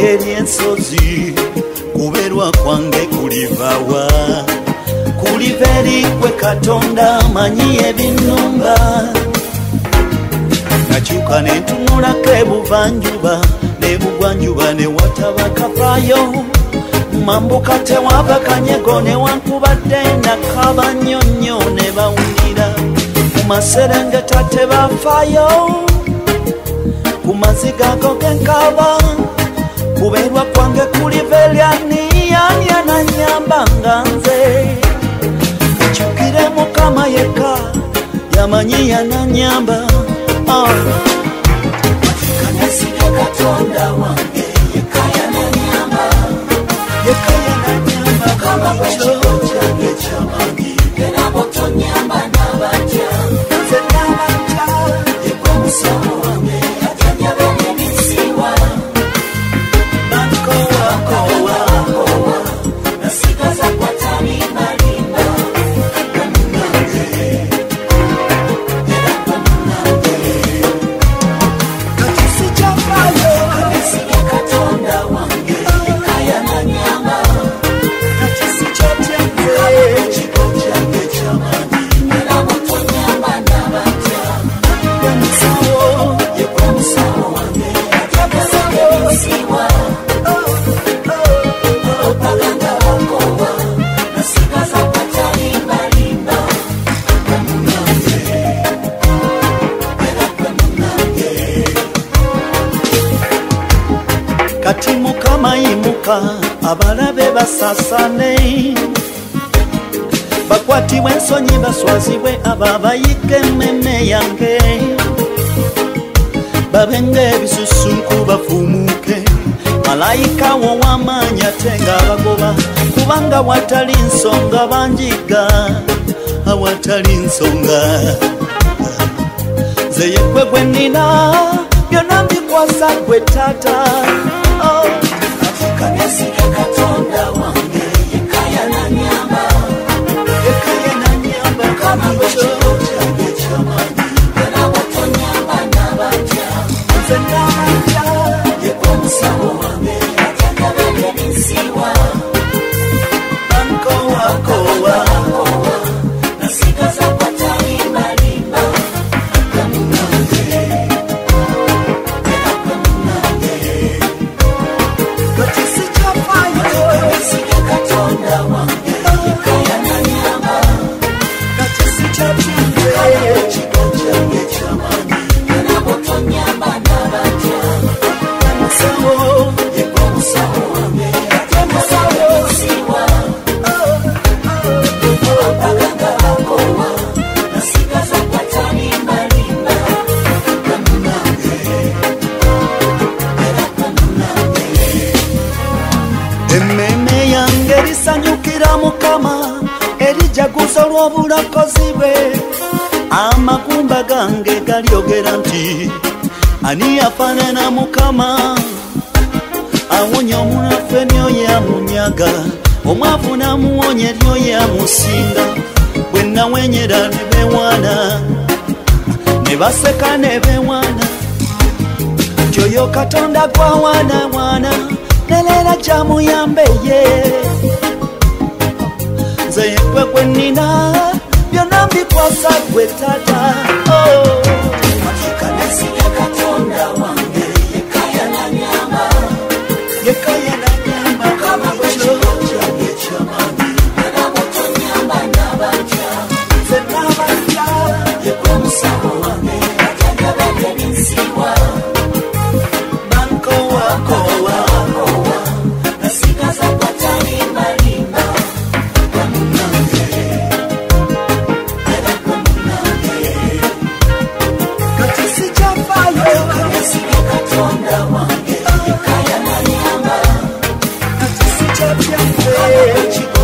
eryensozi kuberwa kwange kulivawa kuliveri kwe Katonda manyi ebinumba nakyuka nentunulako ebuvanjuba nebugwanjuba newataba kavayo mambuka tewava kanyego newankubadde nakaba nnyonnyo ne bawulira mu maserengeta tebafaayo ku maziga ago genkaba kuberwa kwange kuliveryani yananyamba nga nze nkyukire Mukama yekka yamanyi yananyamba kanesiga Katonda wange yekka yananyamba kama bwekiro kyange kyamanyi era bw'otonyamba n'abatya nze n'abatya yekka omusawo wange atanyaba n'ebisiwa nankowakowa nasigaza kwatalimbalimba namunange era namunange kati sikyafaayo kanesiga Katonda wange yekka yananyamba kati Mukama yimuka abalabe basasane bakwatibwe ensonyi baswazibwe ababayike emmeme yange babenga ebisusunku bafumuke malayika wo w'amaanyi ate ng'abagoba kubanga watali nsonga banjiga awatali nsonga nze yekwe gwe nnina byonna mbikwasa gwe taata kanesiga Katonda wange yekka yananyamba kama bwekiro kyange kyamanyi era bw'otonyamba n'abatya nze n'abatya yekka omusawo wange atanyaba n'ebisiwa nankowakowa nasigaza kwatalimbalimba namunange era namunange kati sikyafaayo kanesiga Katonda wange yekka yananyamba emmeme yange erisanyukira Mukama erijaguza olw'obulakozi bwe amagumba gange galyogera nti ani yafaanana Mukama awonya omunafu eryo yamunyaga omwavu n'amuwonya eryo yamusinga bwe nawenyera ne beewaana ne baseka ne beewaana kyoyo Katonda gwawaanawaana neleera gyamuyambe ye nze yekwe gwe nnina byonna mbikwasa gwe taata kanesiga Katonda wange yekka yananyamba kama bwekiro kyange kyamanyi era bw'otonyamba n'abatya nze n'abatya yekka omusawo wange atanyaba n'ebisiwa nankowakowa nasigaza kwatalimbalimba namunange era namunange kati sikyafaayo kanesiga Katonda wange yekka yananyamba kati sikyafaayo